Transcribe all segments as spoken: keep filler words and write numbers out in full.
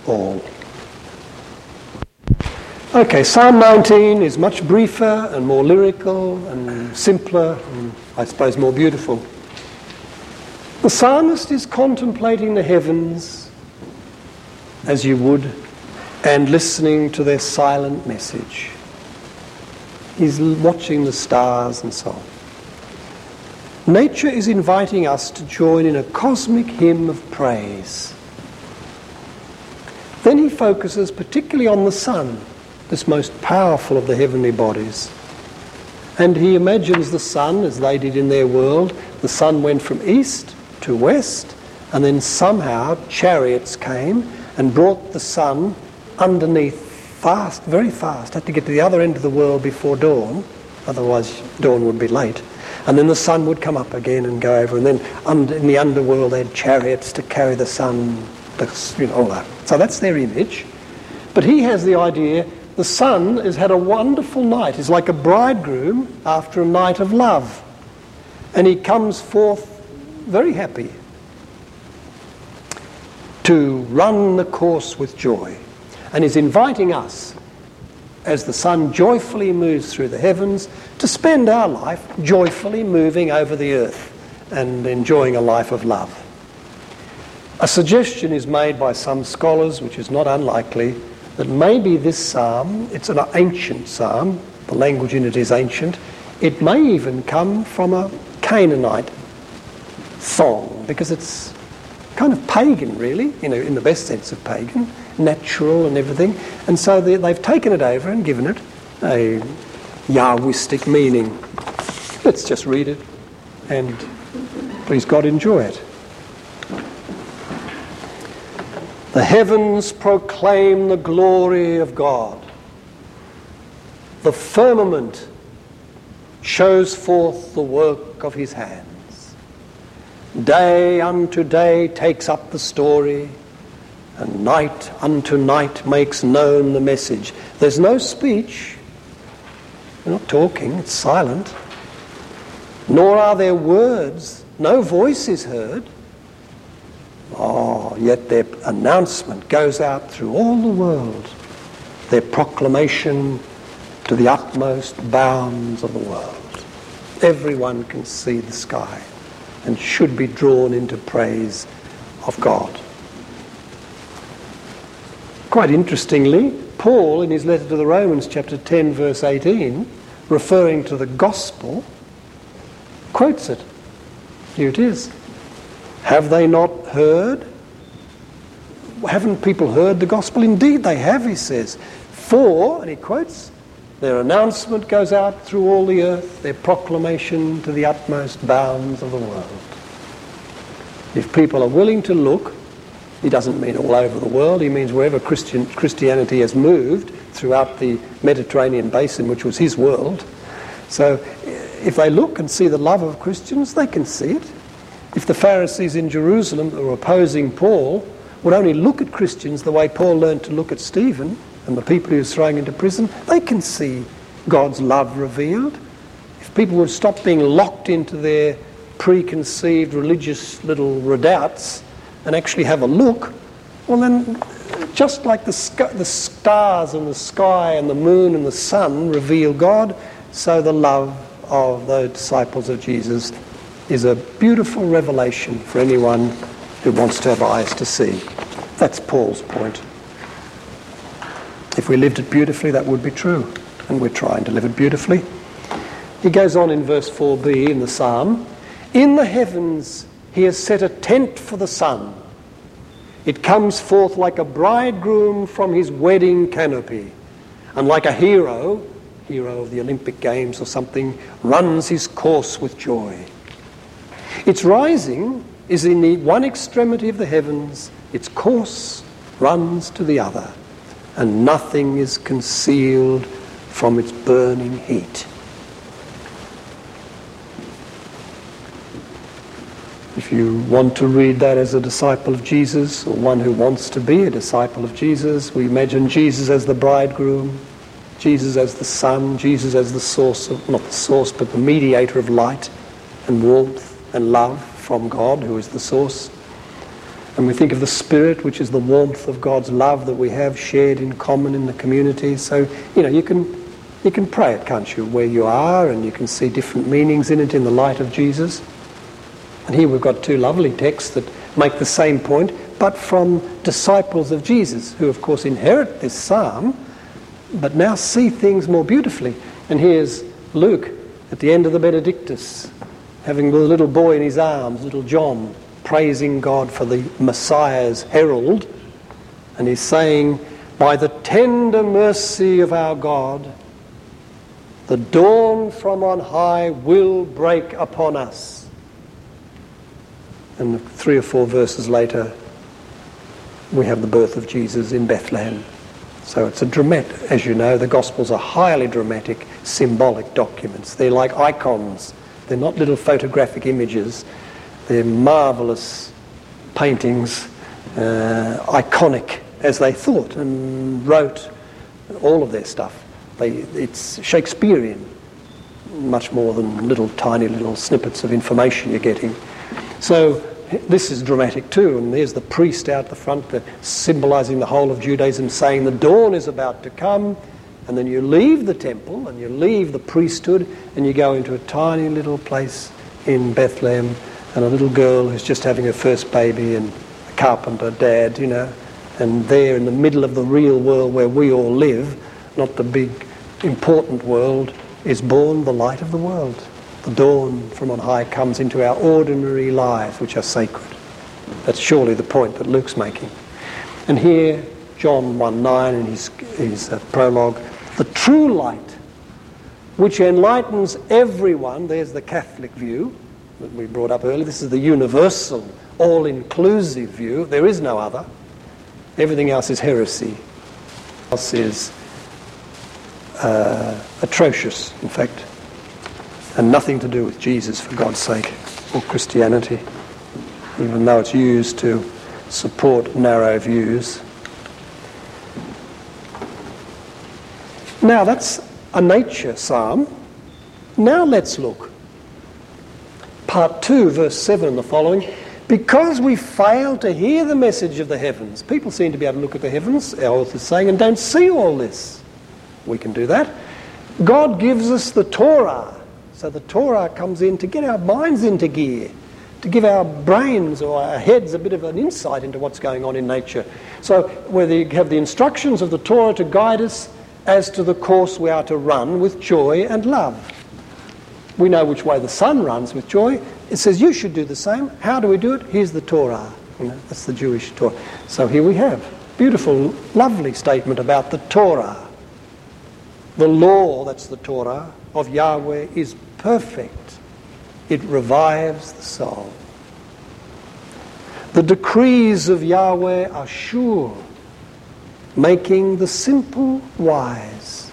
all. Okay, Psalm nineteen is much briefer and more lyrical and simpler and I suppose more beautiful. The psalmist is contemplating the heavens as you would and listening to their silent message. He's watching the stars and so on. Nature is inviting us to join in a cosmic hymn of praise. Then he focuses particularly on the sun, this most powerful of the heavenly bodies. And he imagines the sun, as they did in their world, the sun went from east to west, and then somehow chariots came and brought the sun underneath fast, very fast, had to get to the other end of the world before dawn, otherwise dawn would be late. And then the sun would come up again and go over, and then under, in the underworld they had chariots to carry the sun, the, you know, all that. So that's their image. But he has the idea the sun has had a wonderful night. It's like a bridegroom after a night of love. And he comes forth very happy to run the course with joy. And is inviting us, as the sun joyfully moves through the heavens, to spend our life joyfully moving over the earth and enjoying a life of love. A suggestion is made by some scholars, which is not unlikely, that maybe this psalm, it's an ancient psalm, the language in it is ancient, it may even come from a Canaanite song, because it's kind of pagan really, you know, in the best sense of pagan, natural and everything, and so they, they've taken it over and given it a Yahwistic meaning. Let's just read it and please God enjoy it. The heavens proclaim the glory of God. The firmament shows forth the work of his hands. Day unto day takes up the story, and night unto night makes known the message. There's no speech. We're not talking, it's silent. Nor are there words, no voice is heard. Oh, yet their announcement goes out through all the world, their proclamation to the utmost bounds of the world. Everyone can see the sky and should be drawn into praise of God. Quite interestingly, Paul, in his letter to the Romans, chapter ten, verse eighteen, referring to the gospel, quotes it. Here it is. Have they not heard? Haven't people heard the gospel? Indeed they have, he says. For, and he quotes, their announcement goes out through all the earth, their proclamation to the utmost bounds of the world. If people are willing to look, he doesn't mean all over the world, he means wherever Christian, Christianity has moved throughout the Mediterranean basin, which was his world. So if they look and see the love of Christians, they can see it. If the Pharisees in Jerusalem that were opposing Paul would only look at Christians the way Paul learned to look at Stephen and the people he was throwing into prison, they can see God's love revealed. If people would stop being locked into their preconceived religious little redoubts and actually have a look, well then, just like the, sc- the stars and the sky and the moon and the sun reveal God, so the love of the disciples of Jesus is a beautiful revelation for anyone who wants to have eyes to see. That's Paul's point. If we lived it beautifully, that would be true, and we're trying to live it beautifully. He goes on in verse four b in the psalm, in the heavens he has set a tent for the sun. It comes forth like a bridegroom from his wedding canopy, and like a hero, hero of the Olympic Games or something, runs his course with joy. Its rising is in the one extremity of the heavens, its course runs to the other, and nothing is concealed from its burning heat. If you want to read that as a disciple of Jesus, or one who wants to be a disciple of Jesus, we imagine Jesus as the bridegroom, Jesus as the sun, Jesus as the source of, not the source, but the mediator of light and warmth and love from God, who is the source. And we think of the Spirit, which is the warmth of God's love that we have shared in common in the community. So, you know, you can you can pray it, can't you, where you are, and you can see different meanings in it in the light of Jesus. And here we've got two lovely texts that make the same point, but from disciples of Jesus, who of course inherit this psalm, but now see things more beautifully. And here's Luke at the end of the Benedictus, having the little boy in his arms, little John, praising God for the Messiah's herald. And he's saying, by the tender mercy of our God, the dawn from on high will break upon us. And three or four verses later, we have the birth of Jesus in Bethlehem. So it's a dramatic, as you know, the Gospels are highly dramatic, symbolic documents. They're like icons. They're not little photographic images. They're marvellous paintings, uh, iconic as they thought and wrote all of their stuff. They, it's Shakespearean, much more than little tiny little snippets of information you're getting. So this is dramatic too, and there's the priest out the front the, symbolising the whole of Judaism, saying the dawn is about to come, and then you leave the temple and you leave the priesthood and you go into a tiny little place in Bethlehem, and a little girl who's just having her first baby, and a carpenter dad, you know, and there in the middle of the real world where we all live, not the big important world, is born the light of the world. The dawn from on high comes into our ordinary lives, which are sacred. That's surely the point that Luke's making. And here, John one nine in his, his uh, prologue, the true light, which enlightens everyone, there's the Catholic view that we brought up earlier. This is the universal, all-inclusive view. There is no other. Everything else is heresy. Else is uh, atrocious, in fact, and nothing to do with Jesus, for God's sake, or Christianity, even though it's used to support narrow views. Now that's a nature psalm. Now let's look. Part two, verse seven and the following. Because we fail to hear the message of the heavens. People seem to be able to look at the heavens, our author's saying, and don't see all this. We can do that. God gives us the Torah. So the Torah comes in to get our minds into gear, to give our brains or our heads a bit of an insight into what's going on in nature. So whether you have the instructions of the Torah to guide us as to the course we are to run with joy and love. We know which way the sun runs, with joy. It says you should do the same. How do we do it? Here's the Torah. You know, that's the Jewish Torah. So here we have beautiful, lovely statement about the Torah. The law, that's the Torah, of Yahweh is perfect. It revives the soul. The decrees of Yahweh are sure, making the simple wise.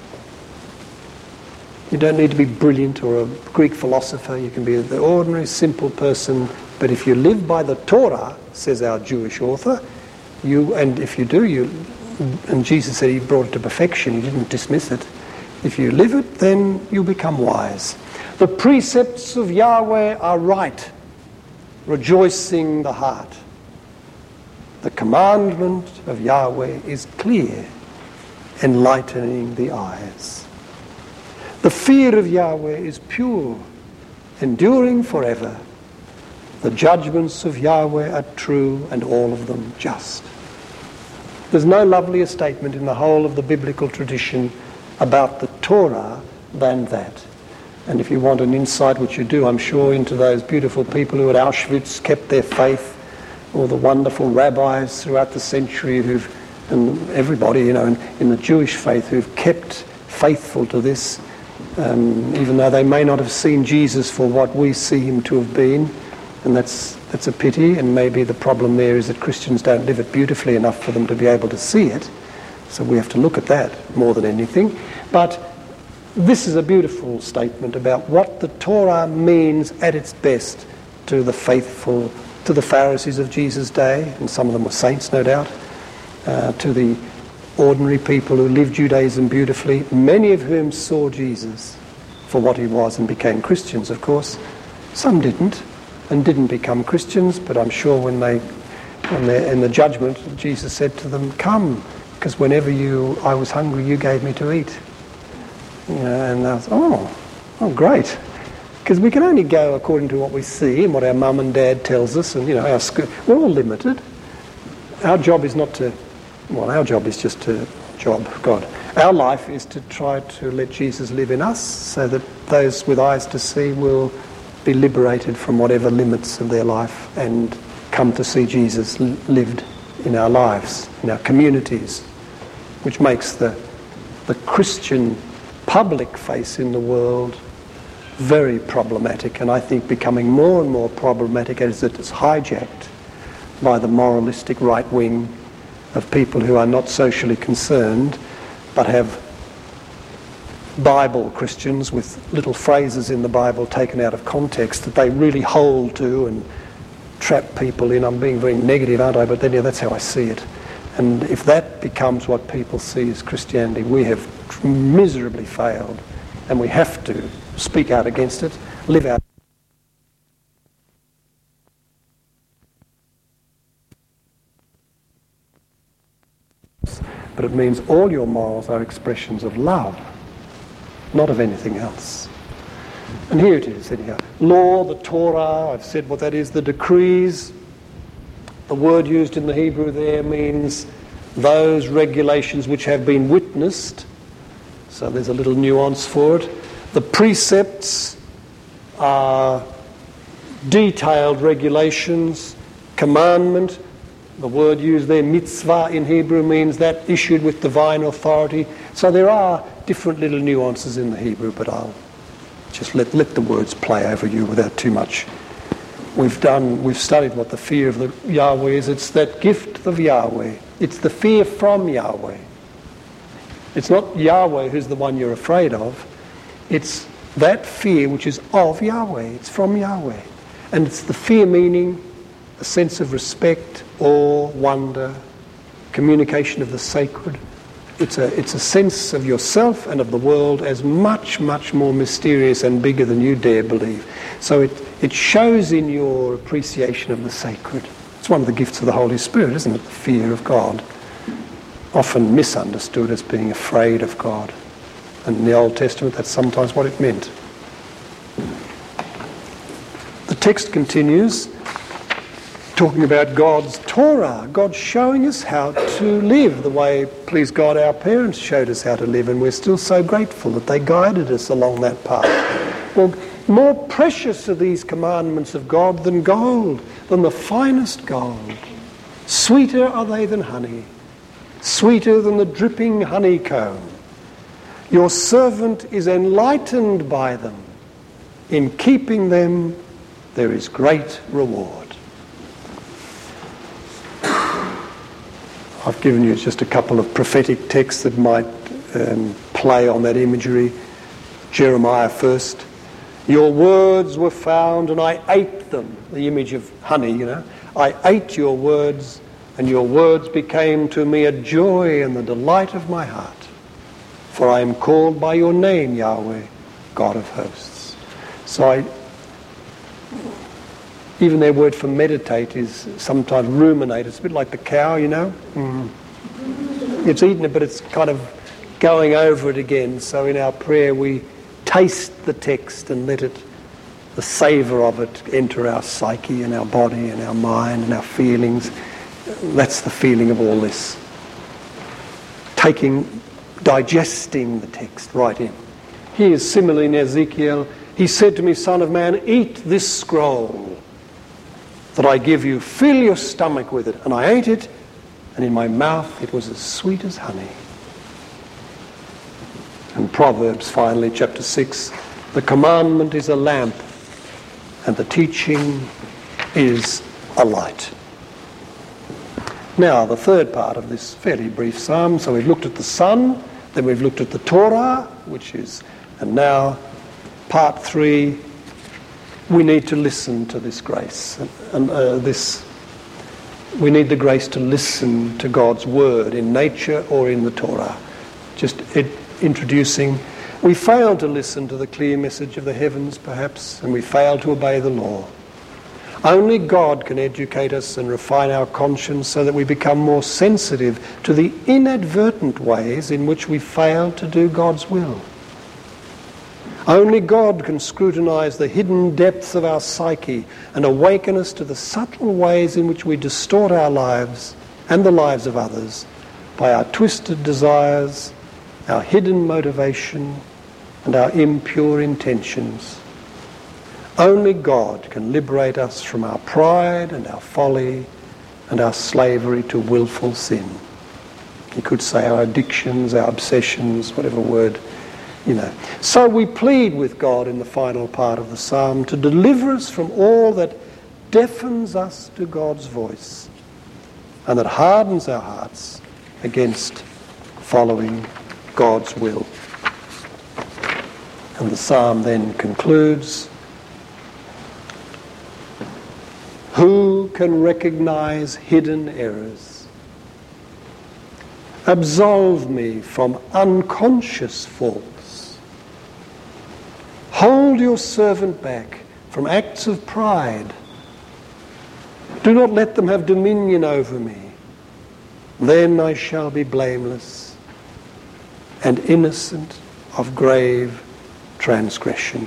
You don't need to be brilliant or a Greek philosopher. You can be the ordinary, simple person. But if you live by the Torah, says our Jewish author, you, and if you do, you, and Jesus said he brought it to perfection, he didn't dismiss it. If you live it, then you become wise. The precepts of Yahweh are right, rejoicing the heart. The commandment of Yahweh is clear, enlightening the eyes. The fear of Yahweh is pure, enduring forever. The judgments of Yahweh are true, and all of them just. There's no lovelier statement in the whole of the biblical tradition about the Torah than that. And if you want an insight, which you do, I'm sure, into those beautiful people who at Auschwitz kept their faith, or the wonderful rabbis throughout the century who've, and everybody, you know, in, in the Jewish faith who've kept faithful to this, um, even though they may not have seen Jesus for what we see him to have been, and that's that's a pity, and maybe the problem there is that Christians don't live it beautifully enough for them to be able to see it, so we have to look at that more than anything. But this is a beautiful statement about what the Torah means at its best to the faithful, to the Pharisees of Jesus' day, and some of them were saints, no doubt, uh, to the ordinary people who lived Judaism beautifully, many of whom saw Jesus for what he was and became Christians, of course. Some didn't, and didn't become Christians, but I'm sure when they And the, in the judgment, Jesus said to them, "Come, because whenever you I was hungry, you gave me to eat." You know, and I was, oh, oh, great. Because we can only go according to what we see and what our mum and dad tells us, and you know, our school, we're all limited. Our job is not to, well, our job is just to job God. Our life is to try to let Jesus live in us, so that those with eyes to see will be liberated from whatever limits of their life and come to see Jesus lived in our lives, in our communities, which makes the the Christian public face in the world very problematic, and I think becoming more and more problematic as it is hijacked by the moralistic right wing of people who are not socially concerned but have Bible Christians with little phrases in the Bible taken out of context that they really hold to and trap people in. I'm being very negative, aren't I? But then, yeah, that's how I see it. And if that becomes what people see as Christianity, we have miserably failed, and we have to speak out against it, live out. But it means all your morals are expressions of love, not of anything else. And here it is, anyhow. Law, the Torah, I've said what that is, the decrees. The word used in the Hebrew there means those regulations which have been witnessed. So there's a little nuance for it. The precepts are detailed regulations. Commandment, the word used there, mitzvah in Hebrew, means that issued with divine authority. So there are different little nuances in the Hebrew, but I'll just let, let the words play over you without too much. We've done, we've studied what the fear of the Yahweh is. It's that gift of Yahweh. It's the fear from Yahweh. It's not Yahweh who's the one you're afraid of. It's that fear which is of Yahweh. It's from Yahweh. And it's the fear meaning a sense of respect, awe, wonder, communication of the sacred. It's a, it's a sense of yourself and of the world as much, much more mysterious and bigger than you dare believe. So it, it shows in your appreciation of the sacred. It's one of the gifts of the Holy Spirit, isn't it? The fear of God. Often misunderstood as being afraid of God. And in the Old Testament, that's sometimes what it meant. The text continues talking about God's Torah, God showing us how to live the way, please God, our parents showed us how to live, and we're still so grateful that they guided us along that path. Well, more precious are these commandments of God than gold, than the finest gold. Sweeter are they than honey, sweeter than the dripping honeycomb. Your servant is enlightened by them. In keeping them, there is great reward. I've given you just a couple of prophetic texts that might um, play on that imagery. Jeremiah first. Your words were found and I ate them. The image of honey, you know. I ate your words and your words became to me a joy and the delight of my heart. For I am called by your name, Yahweh, God of hosts. So I, even their word for meditate is sometimes ruminate. It's a bit like the cow, you know. Mm. It's eaten it, but it's kind of going over it again. So in our prayer we taste the text and let it, the savour of it, enter our psyche and our body and our mind and our feelings. That's the feeling of all this. Taking, digesting the text right in. He is similarly in Ezekiel. He said to me, Son of man, eat this scroll that I give you, fill your stomach with it. And I ate it, and in my mouth it was as sweet as honey. And Proverbs, finally, chapter six, the commandment is a lamp, and the teaching is a light. Now, the third part of this fairly brief psalm, so we've looked at the sun, then we've looked at the Torah, which is, and now part three, we need to listen to this grace. And, and uh, this, we need the grace to listen to God's word in nature or in the Torah. Just it, introducing, we fail to listen to the clear message of the heavens, perhaps, and we fail to obey the law. Only God can educate us and refine our conscience so that we become more sensitive to the inadvertent ways in which we fail to do God's will. Only God can scrutinize the hidden depths of our psyche and awaken us to the subtle ways in which we distort our lives and the lives of others by our twisted desires, our hidden motivation, and our impure intentions. Only God can liberate us from our pride and our folly and our slavery to willful sin. You could say our addictions, our obsessions, whatever word, you know. So we plead with God in the final part of the psalm to deliver us from all that deafens us to God's voice and that hardens our hearts against following God's will. And the psalm then concludes, who can recognize hidden errors? Absolve me from unconscious faults. Hold your servant back from acts of pride. Do not let them have dominion over me. Then I shall be blameless and innocent of grave transgression.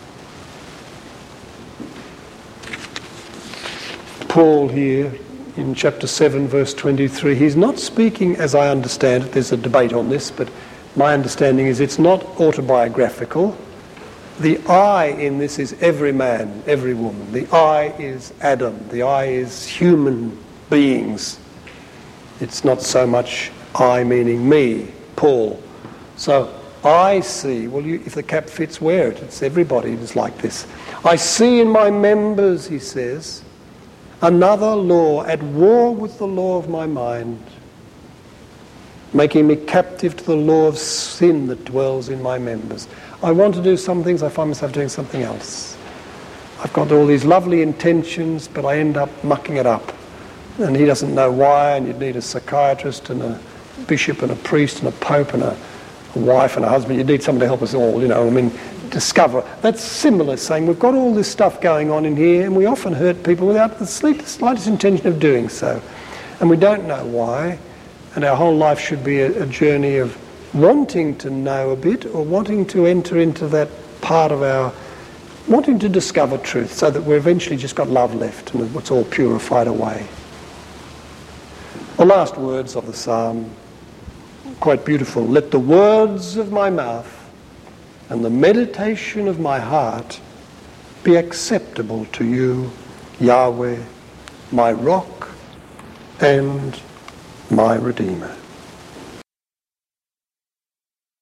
Paul here in chapter seven verse twenty-three, he's not speaking, as I understand it, there's a debate on this, but my understanding is it's not autobiographical. The I in this is every man, every woman. The I is Adam. The I is human beings. It's not so much I meaning me, Paul. So I see, well, you, if the cap fits, wear it. It's everybody is like this. I see in my members, he says, another law at war with the law of my mind, making me captive to the law of sin that dwells in my members. I want to do some things, I find myself doing something else. I've got all these lovely intentions, but I end up mucking it up. And he doesn't know why, and you'd need a psychiatrist and a bishop and a priest and a pope and a, a wife and a husband. You'd need someone to help us all, you know, I mean, discover. That's similar, saying we've got all this stuff going on in here, and we often hurt people without the slightest intention of doing so. And we don't know why, and our whole life should be a, a journey of wanting to know a bit, or wanting to enter into that part of our, wanting to discover truth, so that we've eventually just got love left, and it's all purified away. The last words of the psalm, quite beautiful. Let the words of my mouth and the meditation of my heart be acceptable to you, Yahweh, my rock and my Redeemer.